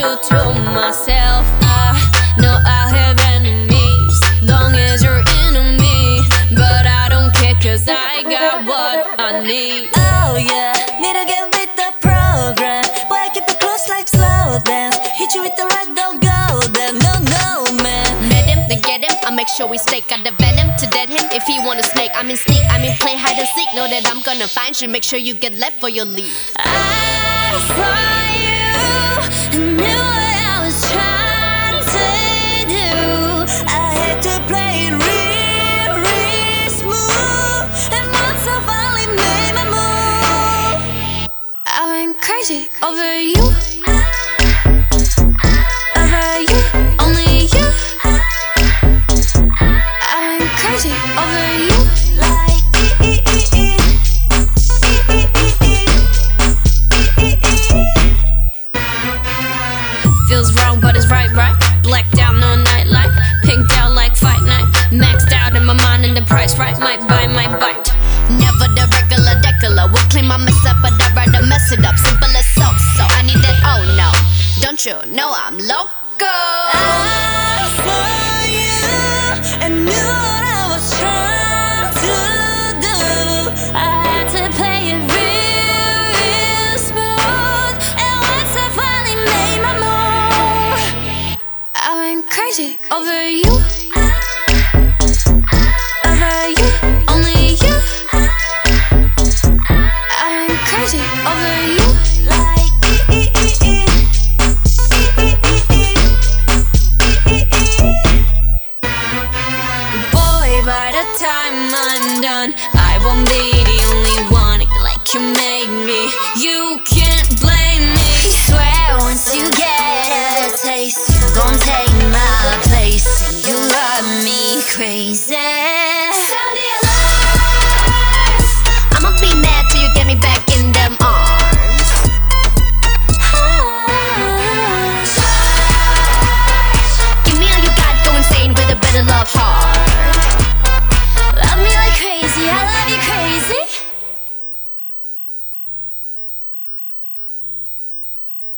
true to myself. I know I have enemies, long as you're into me. But I don't care, cause I got what I need. Oh yeah, need to get with the program. Boy, I keep it close like slow dance. Hit you with the right, don't go there. No, no, man. Met him, then get him. I make sure we stake out the venom to dead him. If he wanna snake, I mean sneak, I mean play hide and seek. Know that I'm gonna find you, make sure you get left for your leave. I saw you and knew what I was trying to do. I had to play it real, real smooth. And once I finally made my move, I went crazy over you. Over you, only you. I went crazy over you. Like Feels wrong, but it's right, right. Blacked out, no nightlight. Pinked out like fight night. Maxed out in my mind and the price right. Might buy, might bite. Never the regular decular. Will clean my mess up, but I'd rather mess it up. Simple as so, so I need that, oh no. Don't you know I'm loco? I saw you and knew what I was trying to do. I had to play it real, real smooth. And once I finally made my move, I went crazy over you. Over you.